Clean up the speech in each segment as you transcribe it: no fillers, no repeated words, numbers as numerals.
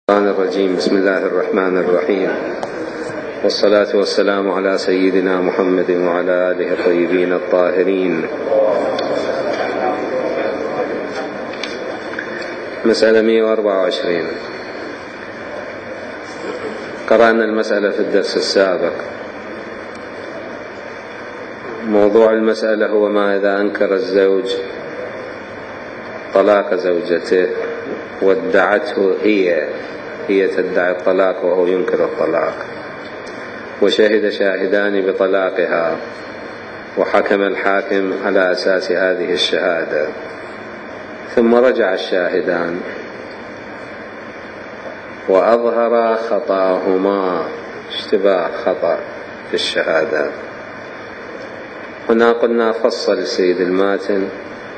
الشيطان الرجيم. بسم الله الرحمن الرحيم، والصلاة والسلام على سيدنا محمد وعلى آله الطيبين الطاهرين. مسألة 124. قرأنا المسألة في الدرس السابق. موضوع المسألة هو ما إذا أنكر الزوج طلاق زوجته وادعته هي تدعي الطلاق وهو ينكر الطلاق، وشهد شاهدان بطلاقها، وحكم الحاكم على أساس هذه الشهادة، ثم رجع الشاهدان وأظهر خطأهما، اشتباه خطأ في الشهادة. هنا قلنا فصل السيد الماتن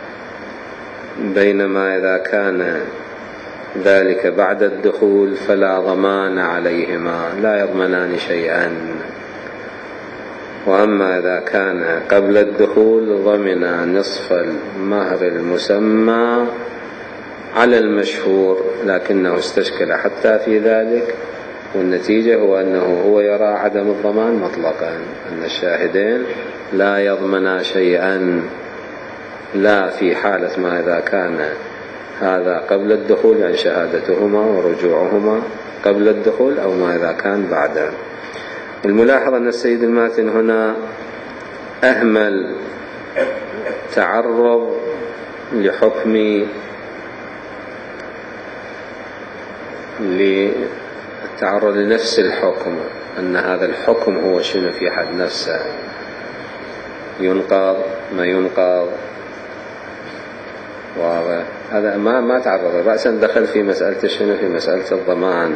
بينما إذا كان ذلك بعد الدخول فلا ضمان عليهما، لا يضمنان شيئا، وأما إذا كان قبل الدخول ضمنا نصف المهر المسمى على المشهور، لكنه استشكل حتى في ذلك، والنتيجة هو أنه هو يرى عدم الضمان مطلقا، أن الشاهدين لا يضمنا شيئا، لا في حالة ما إذا كان هذا قبل الدخول، يعني شهادتهما ورجوعهما قبل الدخول، أو ما إذا كان بعده. الملاحظ أن السيد الماتن هنا أهمل تعرض للتعرض لنفس الحكم، أن هذا الحكم هو شنو في حد نفسه، ينقض ما ينقض، وهذا ما تعرض رأسا، دخل في مسألة شنو، في مسألة الضمان،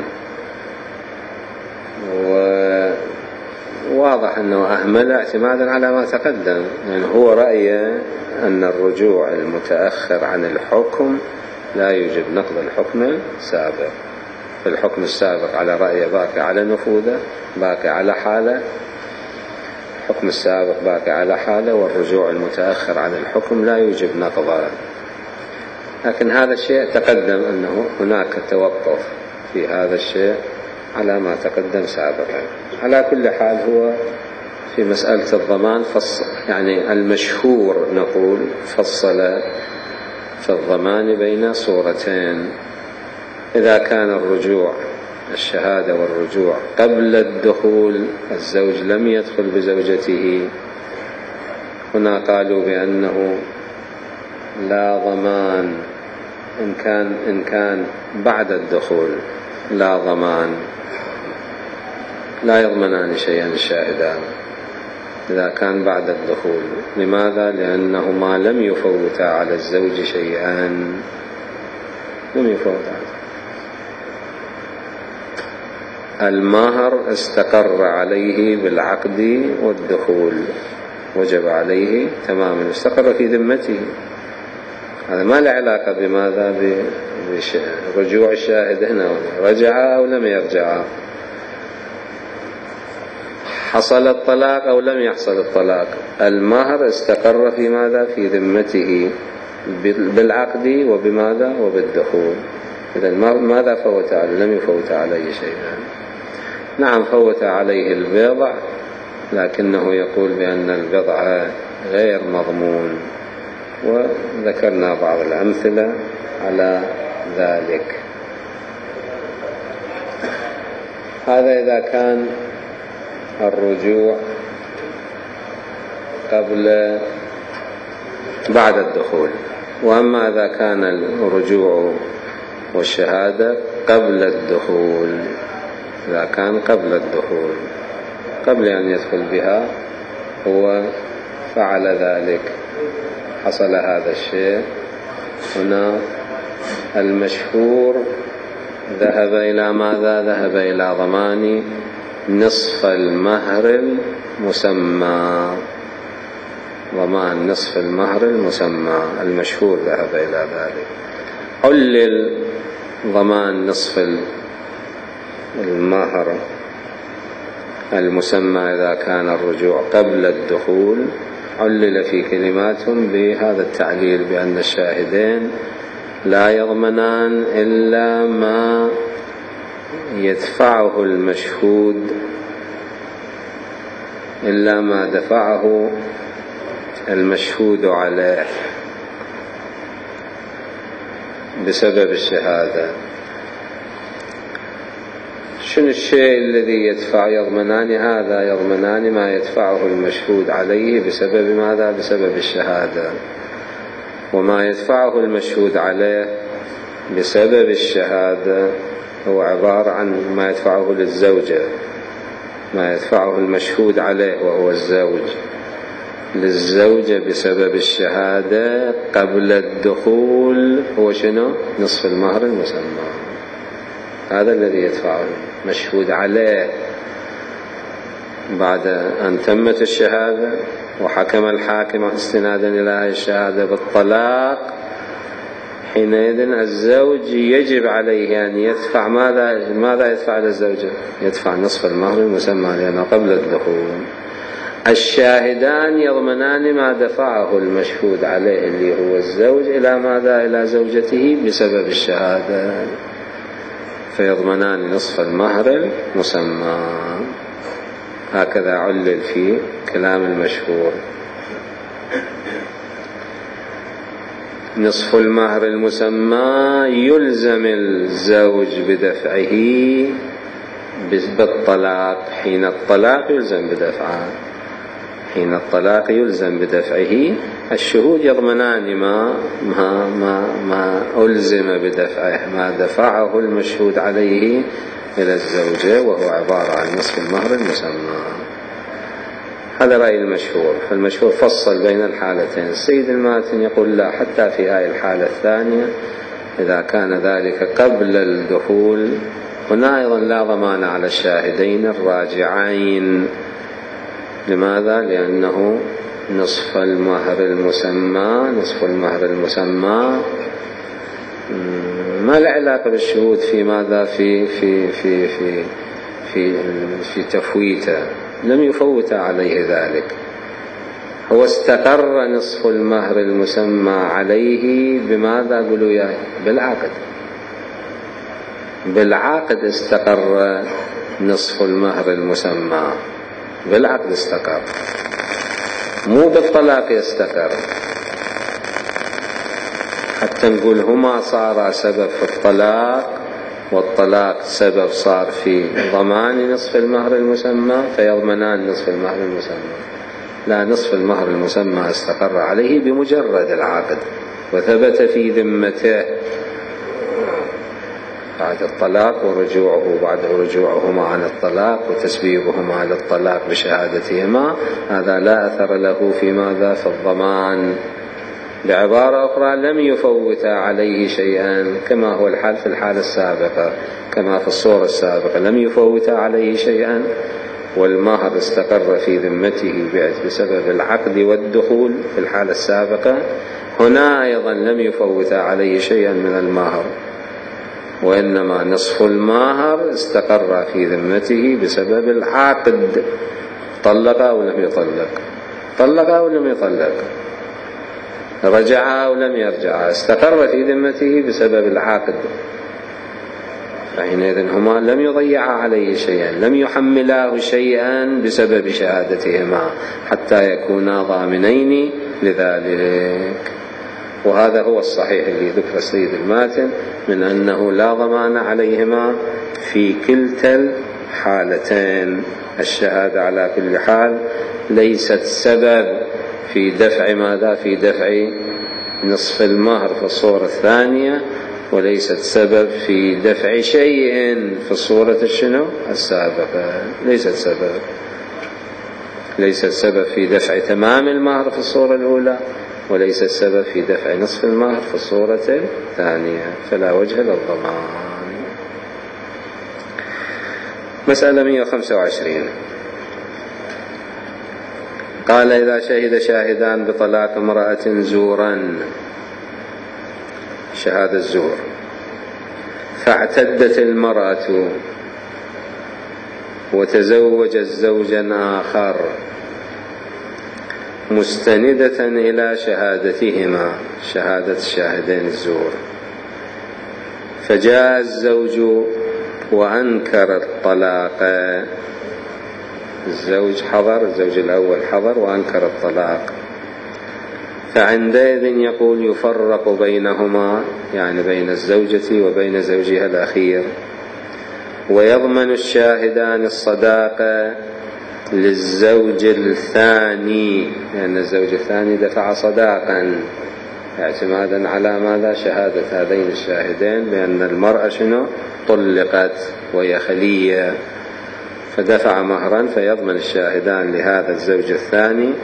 وواضح أنه أهمل اعتمادا على ما تقدم، يعني هو رأيه أن الرجوع المتأخر عن الحكم لا يوجب نقض الحكم السابق، فالحكم السابق على رأيه باقي على نفوذه، باقي على حاله، الحكم السابق باقي على حاله، والرجوع المتأخر عن الحكم لا يوجب نقضه. لكن هذا الشيء تقدم أنه هناك توقف في هذا الشيء على ما تقدم سابقا. على كل حال هو في مسألة الضمان فصل، يعني المشهور نقول فصل في الضمان بين صورتين: إذا كان الرجوع الشهادة والرجوع قبل الدخول، الزوج لم يدخل بزوجته، هنا قالوا بأنه لا ضمان. إن كان بعد الدخول لا ضمان، لا يضمنان شيئا الشاهدان إذا كان بعد الدخول. لماذا؟ لأنهما لم يفوتا على الزوج شيئا، لم يفوتا. المهر استقر عليه بالعقد والدخول، وجب عليه تماما، استقر في ذمته، هذا ما له علاقة بماذا، برجوع الشاهد هنا، رجع أو لم يرجع، حصل الطلاق أو لم يحصل الطلاق، المهر استقر في ماذا، في ذمته بالعقد وبماذا، وبالدخول. إذا ماذا فوت عليه؟ لم يفوت عليه شيئا. نعم فوت عليه البضع، لكنه يقول بأن البضع غير مضمون، وذكرنا بعض الأمثلة على ذلك. هذا إذا كان الرجوع بعد الدخول. وأما إذا كان الرجوع والشهادة قبل الدخول، إذا كان قبل الدخول، قبل أن يدخل بها هو فعل ذلك، حصل هذا الشيء، هنا المشهور ذهب إلى ماذا؟ ذهب إلى ضمان نصف المهر المسمى، ضمان نصف المهر المسمى، المشهور ذهب إلى ذلك. علل ضمان نصف المهر المسمى إذا كان الرجوع قبل الدخول، علل في كلماتهم بهذا التعليل، بأن الشاهدين لا يضمنان إلا ما يدفعه المشهود إلا ما دفعه المشهود عليه بسبب الشهادة. شنو الشيء الذي يدفع؟ يضمنان هذا، يضمنان ما يدفعه المشهود عليه بسبب ماذا؟ بسبب الشهادة. وما يدفعه المشهود عليه بسبب الشهادة هو عبارة عن ما يدفعه للزوجة، ما يدفعه المشهود عليه وهو الزوج للزوجة بسبب الشهادة قبل الدخول هو شنو؟ نصف المهر المسمى. هذا الذي يدفعه مشهود عليه بعد أن تمت الشهادة وحكم الحاكم استنادا إلى هذه الشهادة بالطلاق. حينئذ الزوج يجب عليه أن يدفع ماذا يدفع للزوجة؟ يدفع نصف المهر المسمى لأنه قبل الدخول. الشاهدان يضمنان ما دفعه المشهود عليه اللي هو الزوج إلى ماذا؟ إلى زوجته بسبب الشهادة، فيضمنان نصف المهر المسمى. هكذا علل في كلام المشهور. نصف المهر المسمى يلزم الزوج بدفعه بالطلاق. حين الطلاق يلزم بدفعه، حين الطلاق يلزم بدفعه. الشهود يضمنان ما ألزم بدفعه، ما دفعه المشهود عليه إلى الزوجة وهو عبارة عن نصف المهر المسمى. هذا رأي المشهور. فالمشهور فصل بين الحالتين. السيد الماتن يقول لا، حتى في هذه الحالة الثانية إذا كان ذلك قبل الدخول هنا أيضا لا ضمان على الشاهدين الراجعين. لماذا؟ لأنه نصف المهر المسمى ما له علاقة بالشهود في ماذا؟ في تفويته، لم يفوت عليه ذلك. هو استقر نصف المهر المسمى عليه بماذا؟ قولوا يا بالعقد استقر نصف المهر المسمى، بالعقد استقر، مو بالطلاق يستقر. حتى نقول هما صار سبب في الطلاق والطلاق سبب صار في ضمان نصف المهر المسمى فيضمنان نصف المهر المسمى. لا، نصف المهر المسمى استقر عليه بمجرد العقد وثبت في ذمته بعد الطلاق ورجوعه، بعد رجوعهما عن الطلاق وتسبيبهما على الطلاق بشهادتهما. هذا لا أثر له في ماذا؟ في الضمان. بعبارة أخرى لم يفوت عليه شيئا، كما هو الحال في الحالة السابقة، كما في الصورة السابقة لم يفوت عليه شيئا والمهر استقر في ذمته بسبب العقد والدخول في الحالة السابقة. هنا أيضا لم يفوت عليه شيئا من المهر، وإنما نصف المهر استقر في ذمته بسبب العقد. طلق أو لم يطلق، طلق أو لم يطلق، رجع أو لم يرجع، استقر في ذمته بسبب العقد. فحينئذ هما لم يضيع عليه شيئا، لم يحملاه شيئا بسبب شهادتهما حتى يكونا ضامنين لذلك. وهذا هو الصحيح اللي ذكر السيد الماتن من أنه لا ضمان عليهما في كلتا الحالتين. الشهادة على كل حال ليست سبب في دفع ماذا؟ في دفع نصف المهر في الصورة الثانية، وليست سبب في دفع شيء في الصورة السابقة. ليست سبب في دفع تمام المهر في الصورة الأولى، وليس السبب في دفع نصف المهر في الصورة الثانية، فلا وجه للضمان. مسألة 125. قال إذا شهد شاهدان بطلاق امرأة زورا، شهادة الزور، فاعتدت المرأة وتزوجت زوجا آخر مستندة إلى شهادتهما، شهادة الشاهدين الزور، فجاء الزوج وأنكر الطلاق، الزوج حضر، الزوج الأول حضر وأنكر الطلاق، فعندئذ يقول يفرق بينهما، يعني بين الزوجة وبين زوجها الأخير، ويضمن الشاهدان الصداقة للزوج الثاني، لأن الزوج الثاني دفع صداقا اعتمادا على ماذا؟ شهادة هذين الشاهدين بأن المرأة شنو؟ طلقت وهي خلية، فدفع مهرا، فيضمن الشاهدان لهذا الزوج الثاني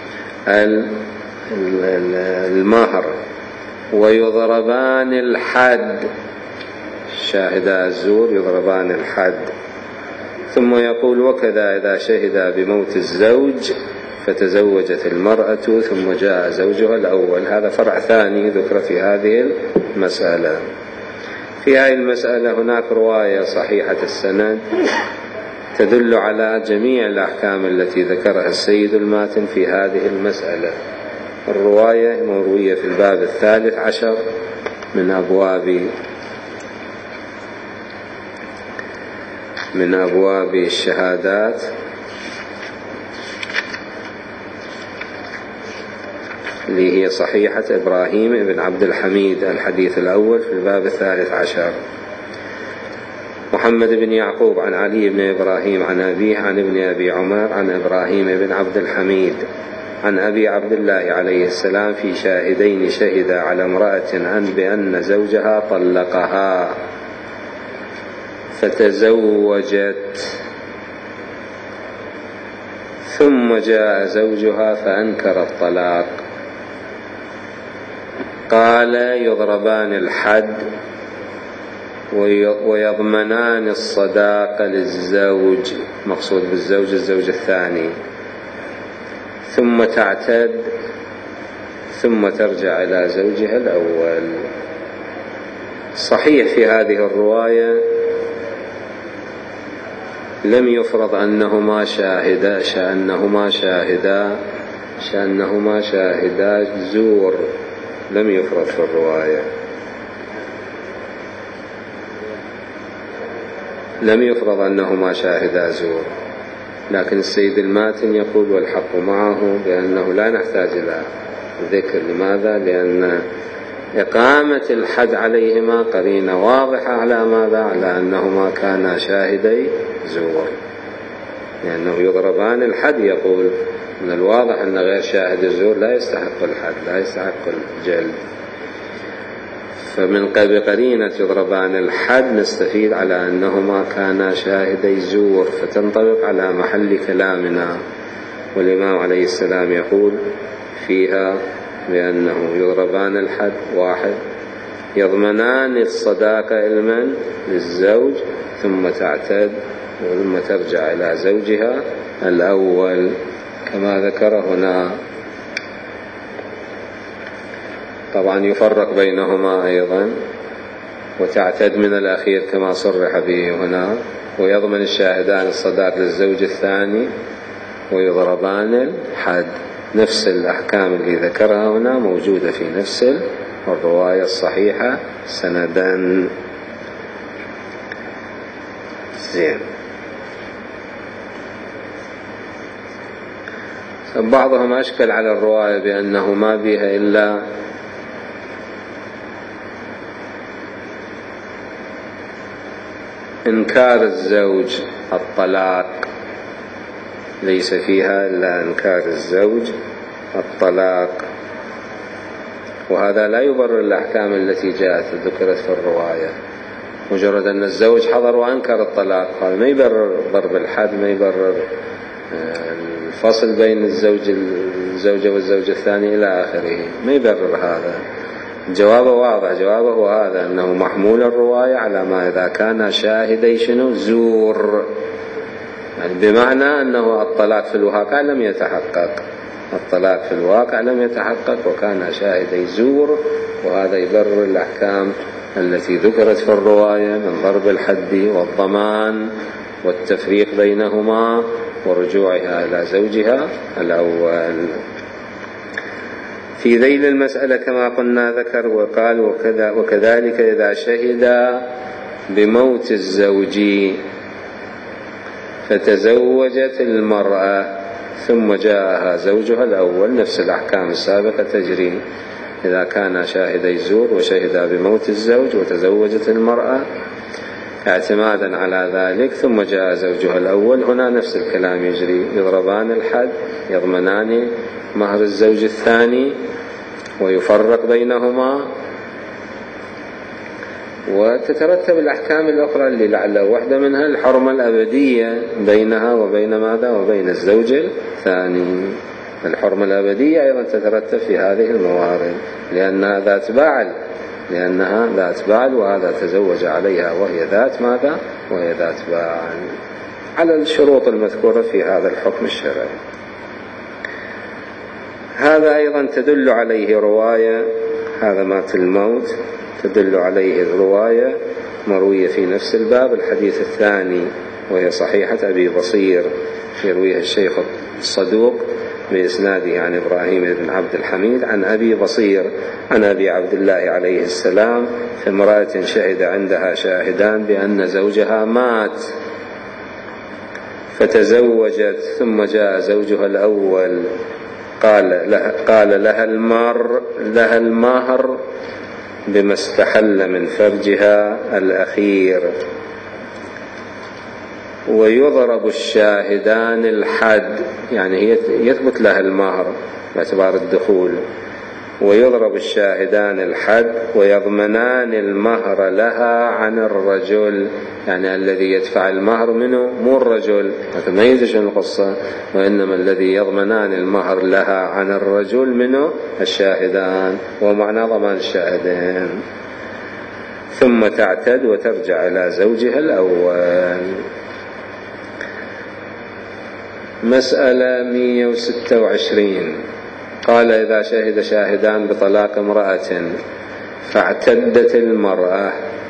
المهر، ويضربان الحد، شاهدا الزور يضربان الحد. ثم يقول وكذا إذا شهد بموت الزوج فتزوجت المرأة ثم جاء زوجها الأول. هذا فرع ثاني ذكر في هذه المسألة. في هذه المسألة هناك رواية صحيحة السند تدل على جميع الأحكام التي ذكرها السيد الماتن في هذه المسألة. الرواية مروية في الباب 13 من أبواب الشهادات، اللي هي صحيحة إبراهيم بن عبد الحميد، الحديث الأول في الباب 13. محمد بن يعقوب عن علي بن إبراهيم عن أبيه عن ابن أبي عمر عن إبراهيم بن عبد الحميد عن أبي عبد الله عليه السلام في شاهدين شهدا على امرأة بأن زوجها طلقها فتزوجت ثم جاء زوجها فأنكر الطلاق، قال يضربان الحد ويضمنان الصداق للزوج، مقصود بالزوج الزوج الثاني، ثم تعتد ثم ترجع إلى زوجها الأول. صحيح في هذه الرواية لم يفرض أنهما شاهدا زور، لم يفرض في الرواية، لم يفرض أنهما شاهدا زور، لكن السيد الماتن يقول والحق معه بأنه لا نحتاج إلى ذكر. لماذا؟ لأن إقامة الحد عليهما قرينة واضحة على ماذا؟ على أنهما كانا شاهدي زور، لأنه يضربان الحد. يقول من الواضح أن غير شاهد الزور لا يستحق الحد، لا يستحق الجلد، فمن بقرينة يضربان الحد نستفيد على أنهما كانا شاهدي زور، فتنطبق على محل كلامنا. والإمام عليه السلام يقول فيها بأنه يضربان الحد، واحد يضمنان الصداقة لمن؟ للزوج، ثم تعتد ثم ترجع إلى زوجها الأول كما ذكر هنا. طبعا يفرق بينهما أيضا، وتعتد من الأخير كما صرح به هنا، ويضمن الشاهدان الصداق للزوج الثاني ويضربان الحد. نفس الأحكام اللي ذكرها هنا موجودة في نفس الرواية الصحيحة سندا. زين. بعضهم أشكل على الرواية بأنه ما بها إلا إنكار الزوج الطلاق، ليس فيها إلا إنكار الزوج الطلاق، وهذا لا يبرر الأحكام التي جاءت ذكرت في الرواية. مجرد أن الزوج حضر وأنكر الطلاق هذا ما يبرر ضرب الحد، ما يبرر الفصل بين الزوجة والزوج الثاني إلى آخره، ما يبرر هذا. جوابه واضح، جوابه هذا أنه محمول الرواية على ما إذا كان شاهدي شنو زور، يعني بمعنى أنه الطلاق في الواقع لم يتحقق، الطلاق في الواقع لم يتحقق وكان شاهدي زور، وهذا يبرر الأحكام التي ذكرت في الرواية من ضرب الحد والضمان والتفريق بينهما ورجوعها إلى زوجها الأول. في ذيل المسألة كما قلنا ذكر وقال وكذلك إذا شهد بموت الزوج فتزوجت المرأة ثم جاءها زوجها الأول، نفس الأحكام السابقة تجري إذا كان شاهدي زور وشهدا بموت الزوج وتزوجت المرأة اعتمادا على ذلك، ثم جاء زوجها الأول، هنا نفس الكلام يجري، يضربان الحد، يضمنان مهر الزوج الثاني ويفرق بينهما، وتترتب الأحكام الأخرى اللي لعل واحدة منها الحرمة الأبدية بينها وبين ماذا؟ وبين الزوج الثاني. الحرمة الأبدية أيضا تترتب في هذه الموارد لأنها ذات بعل وهذا تزوج عليها وهي ذات ماذا؟ وهي ذات بعل على الشروط المذكورة في هذا الحكم الشرعي. هذا أيضا تدل عليه رواية، هذا مات الموت تدل عليه الرواية مروية في نفس الباب، الحديث الثاني وهي صحيحة أبي بصير يرويها الشيخ الصدوق بإسناده عن إبراهيم بن عبد الحميد عن أبي بصير عن أبي عبد الله عليه السلام في امرأة شهد عندها شاهدان بأن زوجها مات فتزوجت ثم جاء زوجها الأول قال لها المهر بما استحل من فرجها الأخير، ويضرب الشاهدان الحد، يعني يثبت لها المهر باعتبار الدخول، ويضرب الشاهدان الحد ويضمنان المهر لها عن الرجل، يعني الذي يدفع المهر منه مو الرجل، ما يدري القصة، وإنما الذي يضمنان المهر لها عن الرجل منه الشاهدان، ومعنى ضمان الشاهدين، ثم تعتد وترجع إلى زوجها الأول. مسألة 126 قال إذا شهد شاهدان بطلاق امرأة فاعتدت المرأة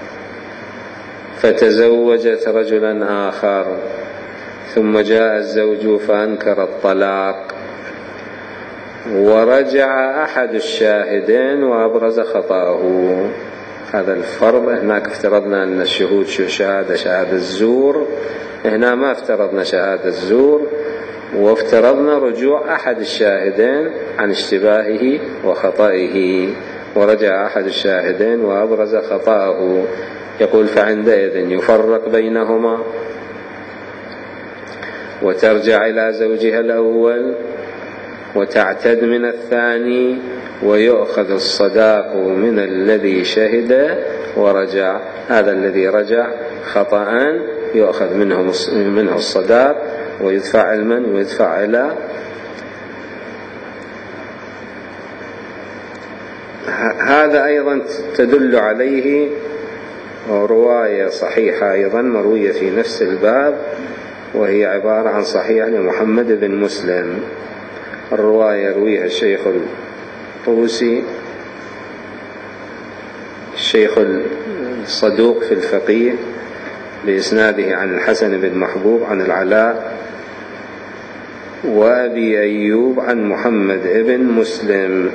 فتزوجت رجلا آخر ثم جاء الزوج فأنكر الطلاق ورجع أحد الشاهدين وأبرز خطأه، هذا الفرض. هناك افترضنا أن الشهود شهادة الزور، هنا ما افترضنا شهادة الزور، وافترضنا رجوع أحد الشاهدين عن اشتباهه وخطئه، ورجع أحد الشاهدين وأبرز خطأه، يقول فعندئذ يفرق بينهما وترجع إلى زوجها الأول وتعتد من الثاني، ويؤخذ الصداق من الذي شهد ورجع، هذا الذي رجع خطأ يؤخذ منه الصداق ويدفع المن ويدفع إلى هذا. أيضا تدل عليه رواية صحيحة أيضا مروية في نفس الباب، وهي عبارة عن صحيح لمحمد بن مسلم. الرواية يرويها الشيخ الطوسي الشيخ الصدوق في الفقيه بإسناده عن الحسن بن محبوب عن العلاء وأبي أيوب عن محمد بن مسلم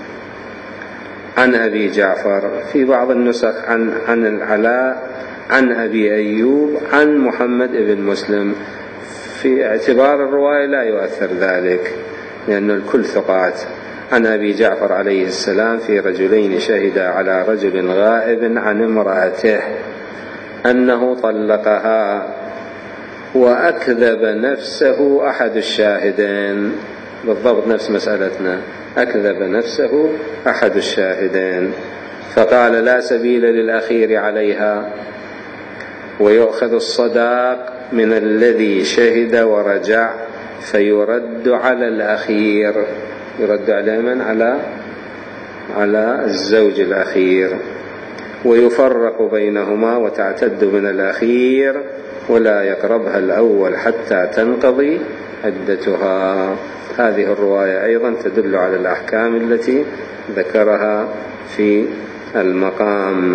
عن أبي جعفر، في بعض النسخ عن العلاء عن أبي أيوب عن محمد بن مسلم. في اعتبار الرواية لا يؤثر ذلك لأن الكل ثقات. عن أبي جعفر عليه السلام في رجلين شهدا على رجل غائب عن امرأته أنه طلقها وأكذب نفسه أحد الشاهدين، بالضبط نفس مسألتنا، أكذب نفسه أحد الشاهدين، فقال لا سبيل للأخير عليها، ويؤخذ الصداق من الذي شهد ورجع فيرد على الأخير، يرد على من؟ على الزوج الأخير، ويفرق بينهما وتعتد من الأخير ولا يقربها الأول حتى تنقضي عدتها. هذه الرواية أيضا تدل على الأحكام التي ذكرها في المقام.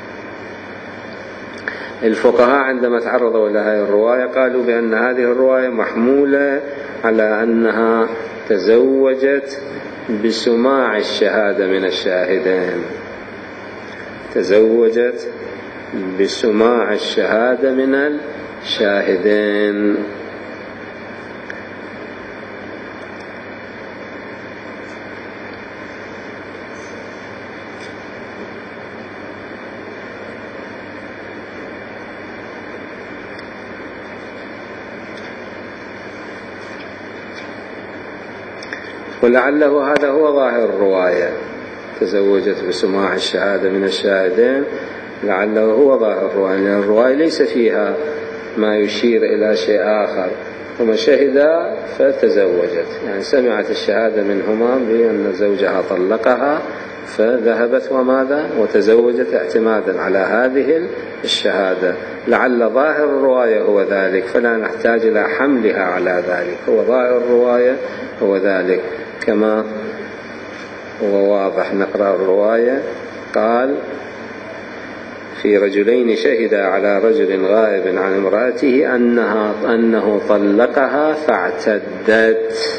الفقهاء عندما تعرضوا إلى هذه الرواية قالوا بأن هذه الرواية محمولة على أنها تزوجت بسماع الشهادة من الشاهدين، تزوجت بسماع الشهادة من الشاهدين. ولعله هذا هو ظاهر الرواية، تزوجت بسماع الشهادة من الشاهدين، لعله هو ظاهر الرواية، لأن الرواية ليس فيها ما يشير إلى شيء آخر. هما شهدا فتزوجت، يعني سمعت الشهادة منهما بأن زوجها طلقها فذهبت وماذا وتزوجت اعتمادا على هذه الشهادة. لعل ظاهر الرواية هو ذلك، فلا نحتاج إلى حملها على ذلك، هو ظاهر الرواية هو ذلك كما هو واضح. نقرأ الرواية. قال: في رجلين شهدا على رجل غائب عن امرأته أنه طلقها فاعتدت.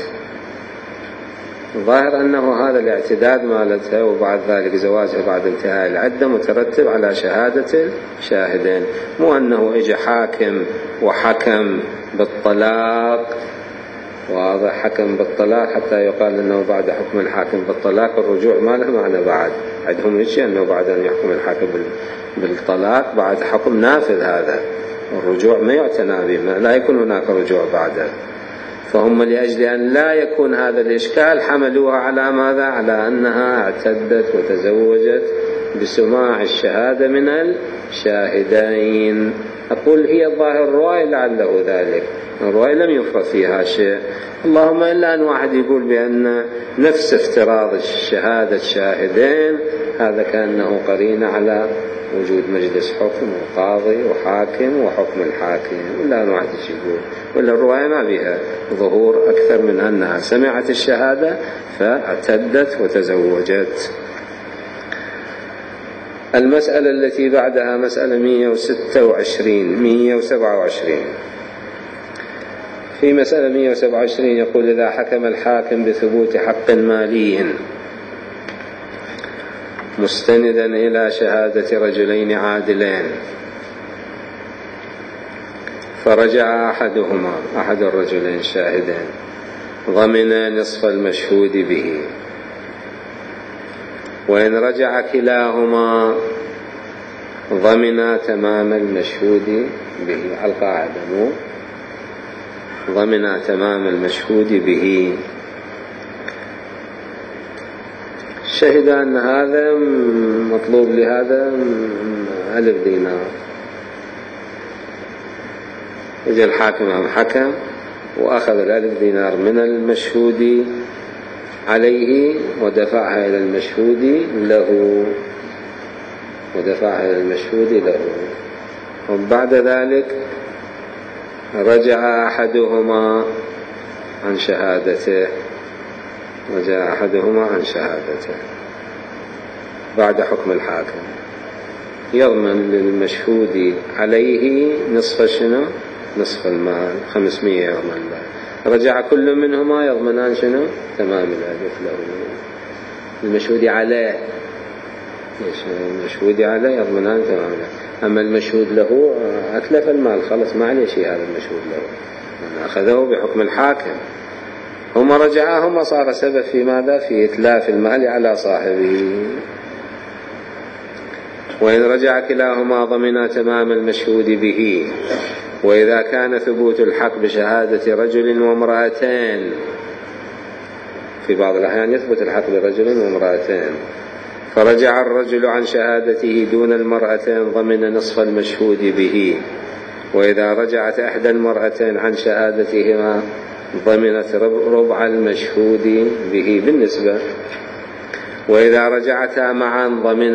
ظاهر أنه هذا الاعتداد مالتها وبعد ذلك زواجها بعد انتهاء العدة مترتب على شهادة الشاهدين، مو أنه إجا حاكم وحكم بالطلاق. واضح، حكم بالطلاق حتى يقال أنه بعد حكم الحاكم بالطلاق الرجوع ما له معنى. بعد عندهم يجي أنه بعد أن يحكم الحاكم بالطلاق بعد حكم نافذ، هذا الرجوع ما يعتنى به، لا يكون هناك رجوع بعده. فهم لأجل أن لا يكون هذا الإشكال حملوها على ماذا؟ على أنها اعتدت وتزوجت بسماع الشهادة من الشاهدين. أقول هي ظاهر الرواية لعله ذلك، الرواية لم يفرض فيها شيء، اللهم إلا أن واحد يقول بأن نفس افتراض الشهادة شاهدين هذا كأنه قرينة على وجود مجلس حكم وقاضي وحاكم وحكم الحاكم، ولا أن واحد يقول، ولا الرواية ما بها ظهور أكثر من أنها سمعت الشهادة فاعتدت وتزوجت. المسألة التي بعدها مسألة 127. في مسألة 127 يقول: إذا حكم الحاكم بثبوت حق مالي مستندا إلى شهادة رجلين عادلين فرجع أحد الرجلين شاهدين ضمن نصف المشهود به، وإن رجع كلاهما ضمن تمام المشهود به. على القاعدة مو ضمن تمام المشهود به. شهد أن هذا مطلوب لهذا 1000 دينار. إذا الحاكم حكم وأخذ 1000 دينار من المشهود عليه ودفعها إلى المشهود له، وبعد ذلك رجع أحدهما عن شهادته بعد حكم الحاكم، يضمن للمشهود عليه نصف نصف المال 500 يضمن له. رجع كل منهما يضمنان تمام الألف له. المشهود عليه يضمنان تمام له، أما المشهود له أتلف المال خلص ما عليه شيء، هذا المشهود له أخذه بحكم الحاكم. هما رجعاهما صار سبب في ماذا؟ في إتلاف المال على صاحبه. وإن رجع كلاهما ضمن تمام المشهود به. وإذا كان ثبوت الحق بشهادة رجل وامرأتين، في بعض الأحيان يثبت الحق برجل وامرأتين، فرجع الرجل عن شهادته دون المرأتين ضمن نصف المشهود به. وإذا رجعت إحدى المرأتين عن شهادتهما ضمنت ربع المشهود به بالنسبة. وإذا رجعتا معا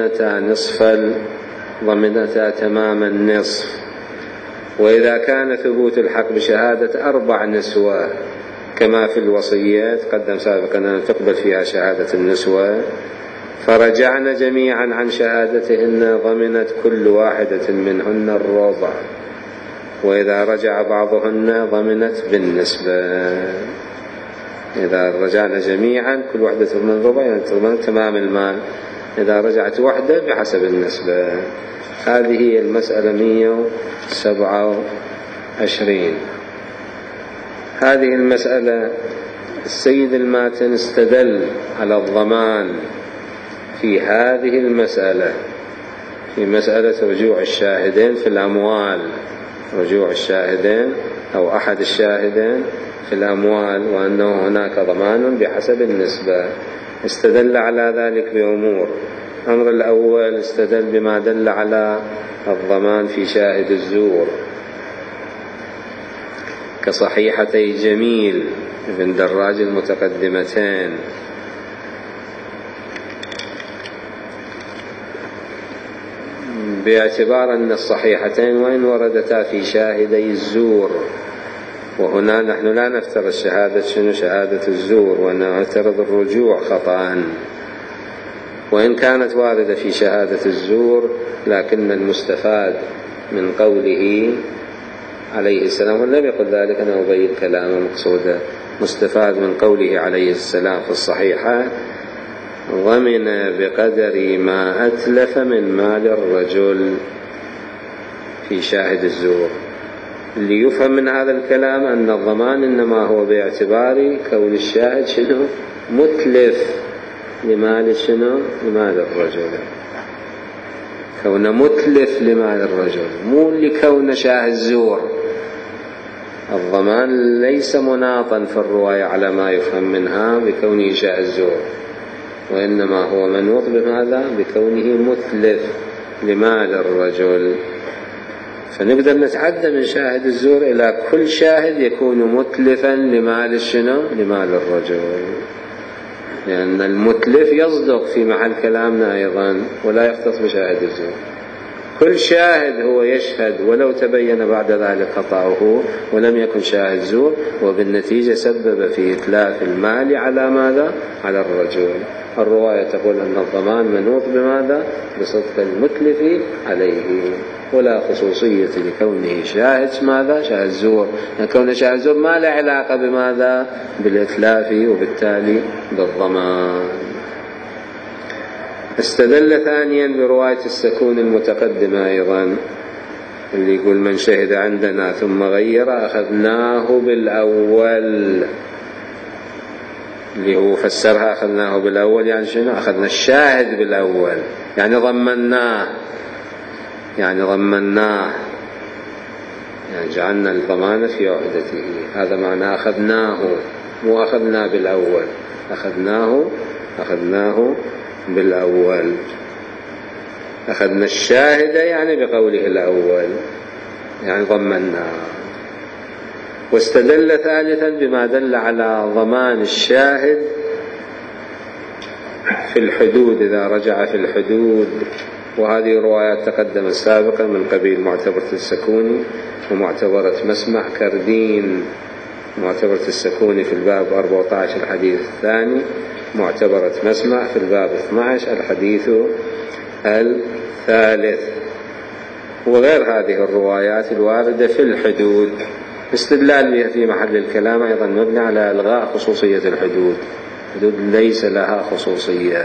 ضمنتا تمام النصف. وإذا كان ثبوت الحق بشهادة 4 نسوة كما في الوصيات قدم سابقا أن تقبل فيها شهادة النسوة، فرجعن جميعا عن شهادتهن ضمنت كل واحدة منهن الربع. وإذا رجع بعضهن ضمنت بالنسبة. إذا رجعنا جميعا كل واحدة تضمن ربع، يعني تضمن تمام المال. إذا رجعت وحدة بحسب النسبة. هذه هي المسألة 127. هذه المسألة السيد الماتن استدل على الضمان في هذه المسألة، في مسألة رجوع الشاهدين في الأموال، رجوع الشاهدين أو أحد الشاهدين في الأموال، وأنه هناك ضمان بحسب النسبة. استدل على ذلك بأمور. الأمر الأول استدل بما دل على الضمان في شاهد الزور كصحيحتي جميل بن دراج المتقدمتين، باعتبار أن الصحيحتين وإن وردتا في شاهدي الزور، وهنا نحن لا نفترض شهادة الزور، ونعترض الرجوع خطأ، وإن كانت واردة في شهادة الزور لكن المستفاد من قوله عليه السلام، ولم يقل ذلك أنا أبين كلامه مقصودا، مستفاد من قوله عليه السلام في الصحيحة: ضمن بقدر ما أتلف من مال الرجل في شاهد الزور. ليفهم من هذا الكلام أن الضمان إنما هو باعتبار كون الشاهد متلف لمال لمال الرجل، كون متلف لمال الرجل، مو لكون شاهد زور. الضمان ليس مناطا في الرواية على ما يفهم منها بكونه شاهد زور، وإنما هو منوط بماذا؟ بكونه متلف لمال الرجل. فنقدر نتعدى من شاهد الزور إلى كل شاهد يكون متلفا لمال لمال الرجل، لأن المتلف يصدق في محل كلامنا أيضا ولا يختص بشاهد الزور. كل شاهد هو يشهد ولو تبين بعد ذلك خطأه ولم يكن شاهد زور، وبالنتيجة سبب في إتلاف المال على ماذا؟ على الرجل. الرواية تقول أن الضمان منوط بماذا؟ بصدق المتلف عليه، ولا خصوصية لكونه شاهد ماذا؟ شاهد زور، يعني كون شاهد زور ما له علاقة بماذا؟ بالإتلاف، وبالتالي بالضمان. استدل ثانيا برواية السكون المتقدمة أيضا، اللي يقول: من شهد عندنا ثم غير أخذناه بالأول، اللي هو فسرها أخذناه بالأول يعني شنو؟ أخذنا الشاهد بالأول، يعني ضمناه، يعني جعلنا الضمان في عهدته. هذا معنى أخذناه، مو أخذنا بالأول، أخذناه بالأول. أخذنا الشاهد يعني بقوله الأول، يعني ضمناه. واستدل ثالثا بما دل على ضمان الشاهد في الحدود إذا رجع في الحدود، وهذه روايات تقدمت سابقا من قبيل معتبرة السكوني ومعتبرة مسمع كردين. معتبرة السكوني في الباب 14 الحديث الثاني، معتبرة مسمع في الباب 12 الحديث الثالث، وغير هذه الروايات الواردة في الحدود. استدلال بها في محل الكلام أيضا مبني على إلغاء خصوصية الحدود. الحدود ليس لها خصوصية،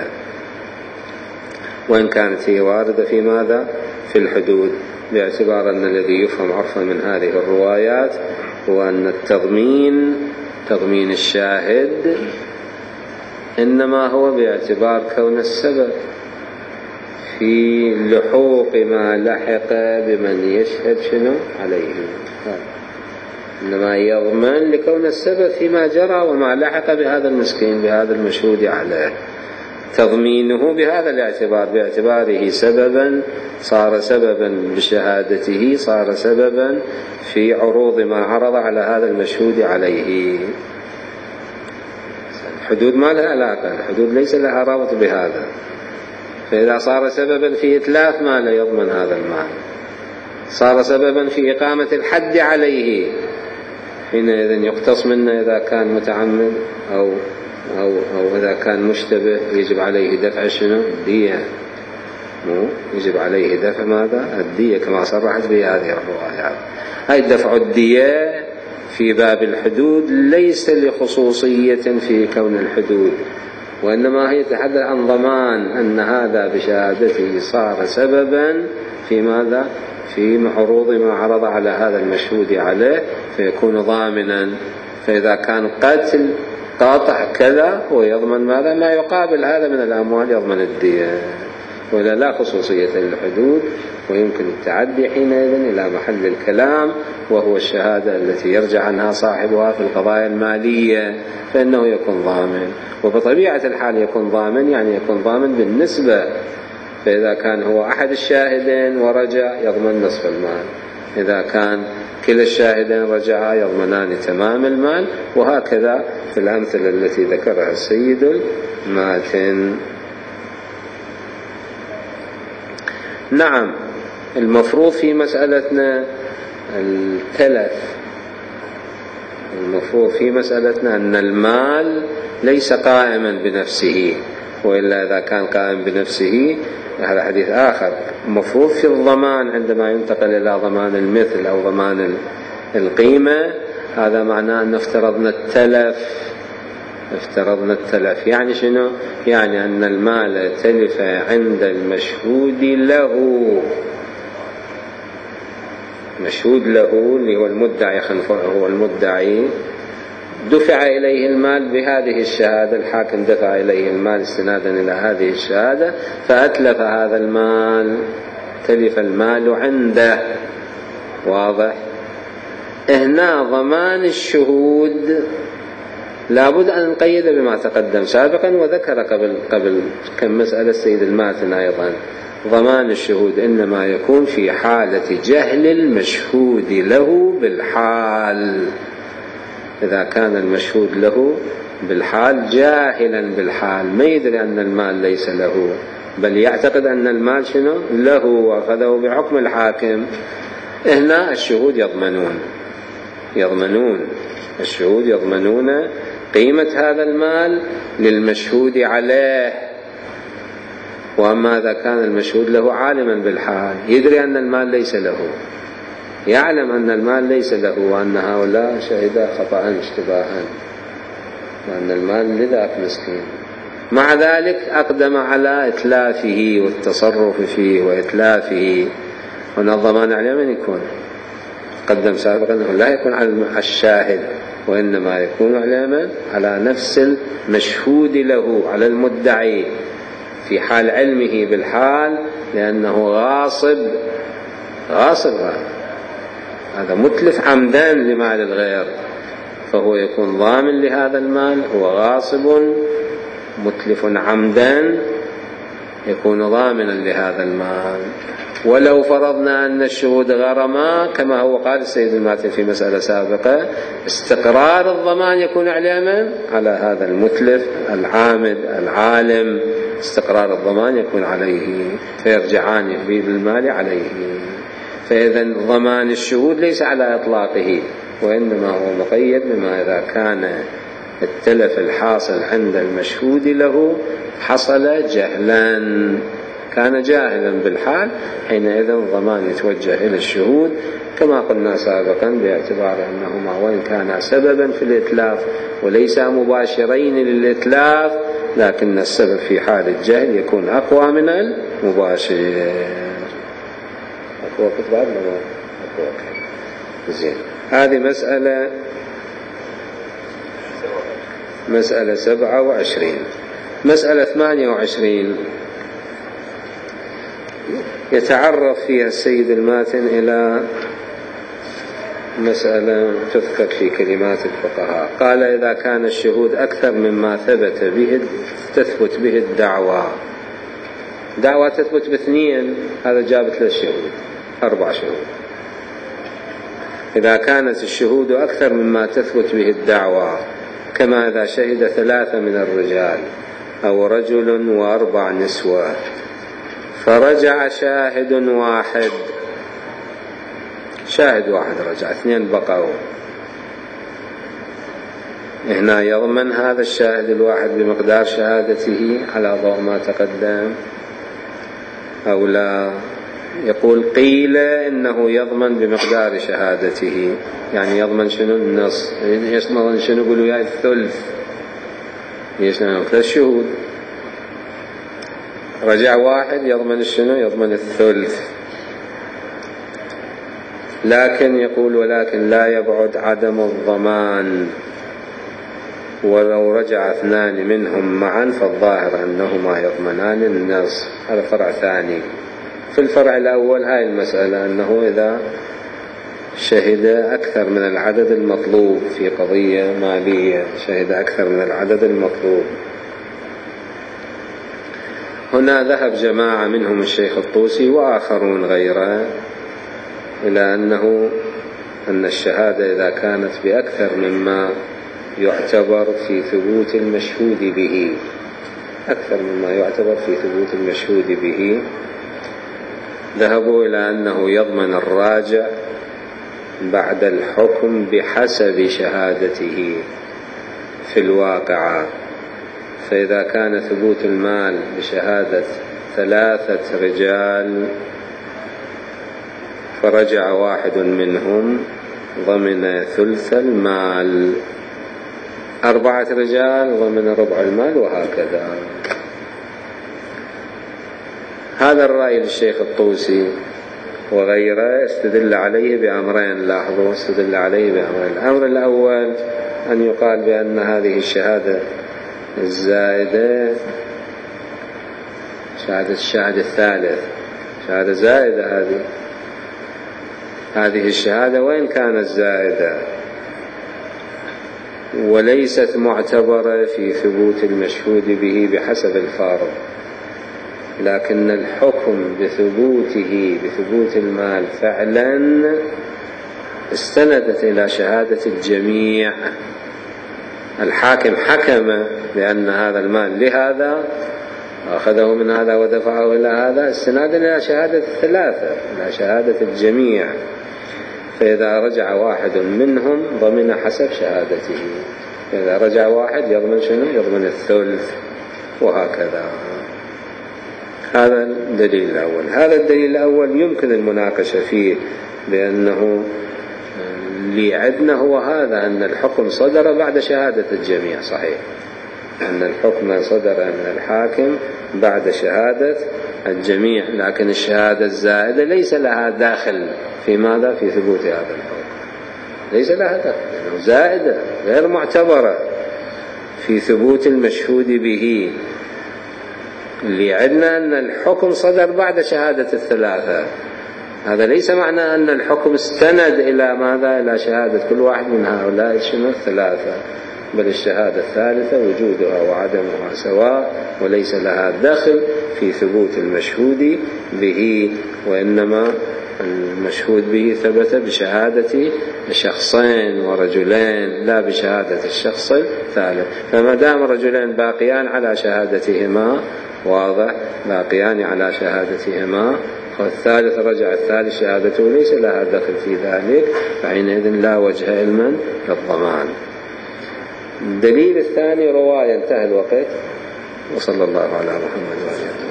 وإن كانت هي واردة في ماذا؟ في الحدود، باعتبار أن الذي يفهم عرفا من هذه الروايات هو أن تضمين الشاهد إنما هو باعتبار كون السبب في لحوق ما لحق بمن يشهد عليه، إنما يضمن لكون السبب فيما جرى وما لحق بهذا المسكين، بهذا المشهود عليه. تضمينه بهذا الاعتبار، باعتباره سببا، صار سببا بشهادته، صار سببا في عروض ما عرض على هذا المشهود عليه. الحدود ما لها علاقة، الحدود ليس لها رابط بهذا. فإذا صار سببا في إتلاف ما لا يضمن هذا المال، صار سببا في إقامة الحد عليه، حينئذ يقتص منه إذا كان متعمد أو إذا كان مشتبه يجب عليه دفع الدية، يجب عليه دفع ماذا؟ الدية، كما صرحت به هذه الروايات. هاي دفع الدية في باب الحدود ليس لخصوصية في كون الحدود، وإنما هي تتحدث عن ضمان أن هذا بشهادته صار سببا في ماذا؟ في عروض ما عرض على هذا المشهود عليه، فيكون ضامنا. فإذا كان قتل قاطع كذا ويضمن ماذا؟ ما يقابل هذا من الأموال، يضمن الدية، ولا لا خصوصية للحدود، ويمكن التعدي حينئذ إلى محل الكلام وهو الشهادة التي يرجع عنها صاحبها في القضايا المالية، فإنه يكون ضامن. وبطبيعة الحال يكون ضامن، يعني يكون ضامن بالنسبة، فإذا كان هو أحد الشاهدين ورجع يضمن نصف المال، إذا كان كلا الشاهدين رجعا يضمنان تمام المال، وهكذا في الأمثلة التي ذكرها السيد الماتن. نعم، المفروض في مسألتنا التلف، المفروض في مسألتنا أن المال ليس قائما بنفسه، وإلا إذا كان قائم بنفسه هذا حديث آخر. المفروض في الضمان عندما ينتقل إلى ضمان المثل أو ضمان القيمة، هذا معناه أن افترضنا التلف. يعني شنو؟ يعني أن المال تلف عند المشهود له، مشهود له اللي هو المدعي، هو المدعي، دفع إليه المال بهذه الشهادة، الحاكم دفع إليه المال استنادا إلى هذه الشهادة، فأتلف هذا المال، تلف المال عنده. واضح؟ هنا ضمان الشهود لابد أن نقيد بما تقدم سابقا، وذكر قبل كم مسألة السيد الماتن أيضا. ضمان الشهود إنما يكون في حالة جهل المشهود له بالحال. إذا كان المشهود له بالحال جاهلا بالحال، ما يدري أن المال ليس له، بل يعتقد أن المال شنو؟ له، وأخذه بحكم الحاكم، هنا الشهود يضمنون الشهود يضمنون قيمة هذا المال للمشهود عليه. وأما إذا كان المشهود له عالما بالحال، يدري أن المال ليس له، يعلم أن المال ليس له، وأن هؤلاء شهدا خطأ اشتباها، وأن المال لذاك مسكين، مع ذلك أقدم على إتلافه والتصرف فيه وإتلافه. هنا الضمان على من يكون؟ قدم سابقا أنه لا يكون على الشاهد، وإنما يكون على على نفس المشهود له، على المدعي في حال علمه بالحال، لأنه غاصب هذا متلف عمدا لمال الغير، فهو يكون ضامن لهذا المال. هو غاصب متلف عمدا، يكون ضامنا لهذا المال. ولو فرضنا أن الشهود غرما كما هو قال السيد الماتن في مسألة سابقة، استقرار الضمان يكون على من؟ على هذا المتلف العامد العالم، استقرار الضمان يكون عليه، فيرجعان بالمال عليه. فإذا ضمان الشهود ليس على إطلاقه، وإنما هو مقيد بما إذا كان التلف الحاصل عند المشهود له حصل جهلا، كان جاهلا بالحال، حينئذ الضمان يتوجه إلى الشهود كما قلنا سابقا، باعتبار أنهما وإن كانا سببا في الإتلاف وليس مباشرين للإتلاف، لكن السبب في حال الجهل يكون أقوى من المباشر. وقت بعد ما زين. هذه مسألة 27. مسألة 28 يتعرف فيها السيد الماتن إلى مسألة تذكر في كلمات الفقهاء. قال: إذا كان الشهود أكثر مما تثبت به الدعوة، دعوة تثبت ب2، هذا جابت للشهود 4 شهود. إذا كانت الشهود أكثر مما تثبت به الدعوة، كما إذا شهد 3 من الرجال أو رجل و4 نسوة، فرجع شاهد واحد رجع، 2 بقوا، هنا يضمن هذا الشاهد الواحد بمقدار شهادته على ضوء ما تقدم أو لا؟ يقول: قيل إنه يضمن بمقدار شهادته، يعني يضمن شنو؟ النص. يضمن شنو؟ يقولوا يا الثلث، يشنو 3 شهود. رجع واحد يضمن الشنو؟ يضمن الثلث. لكن يقول ولكن لا يبعد عدم الضمان، ولو رجع 2 منهم معا فالظاهر أنهما يضمنان النصف. هذا فرع ثاني. في الفرع الأول هاي المسألة أنه إذا شهد أكثر من العدد المطلوب في قضية مالية، شهد أكثر من العدد المطلوب. هنا ذهب جماعة منهم الشيخ الطوسي وآخرون غيره إلى أن الشهادة إذا كانت بأكثر مما يعتبر في ثبوت المشهود به، أكثر مما يعتبر في ثبوت المشهود به، ذهبوا إلى أنه يضمن الراجع بعد الحكم بحسب شهادته في الواقعة. فإذا كان ثبوت المال بشهادة 3 رجال فرجع واحد منهم ضمن ثلث المال، 4 رجال ضمن ربع المال، وهكذا. هذا الرأي للشيخ الطوسي وغيره استدل عليه بأمرين. لاحظوا، استدل عليه بأمرين. الأمر الأول أن يقال بأن هذه الشهادة الزائدة الشهادة الثالث شهادة زائدة. هذه الشهادة وإن كانت زائدة وليست معتبرة في ثبوت المشهود به بحسب الفارض، لكن الحكم بثبوته بثبوت المال فعلا استندت إلى شهادة الجميع. الحاكم حكم بأن هذا المال لهذا، أخذه من هذا ودفعه إلى هذا، استنادا إلى شهادة 3، إلى شهادة الجميع. فإذا رجع واحد منهم ضمن حسب شهادته. إذا رجع واحد يضمن شنو؟ يضمن الثلث، وهكذا. هذا الدليل الأول. هذا الدليل الأول يمكن المناقشة فيه، بأنه اللي عندنا هو هذا، أن الحكم صدر بعد شهادة الجميع. صحيح أن الحكم صدر من الحاكم بعد شهادة الجميع، لكن الشهادة الزائدة ليس لها داخل في ماذا؟ في ثبوت هذا الحكم. ليس لها داخل، لأنه زائدة غير معتبرة في ثبوت المشهود به. اللي عندنا أن الحكم صدر بعد شهادة 3. هذا ليس معنى أن الحكم استند إلى ماذا؟ إلى شهادة كل واحد من هؤلاء شنو؟ 3، بل الشهادة الثالثة وجودها وعدمها سواء، وليس لها دخل في ثبوت المشهود به، وإنما المشهود به ثبت بشهادة شخصين ورجلين، لا بشهادة الشخص الثالث. فما دام رجلين باقيان على شهادتهما، واضح، باقيان على شهادتهما، والثالث رجع الثالث شهادته ليس لها دخل في ذلك، فحينئذ لا وجه لمن؟ للضمان. الدليل الثاني رواية. انتهى الوقت، وصلى الله على محمد وعلى آله.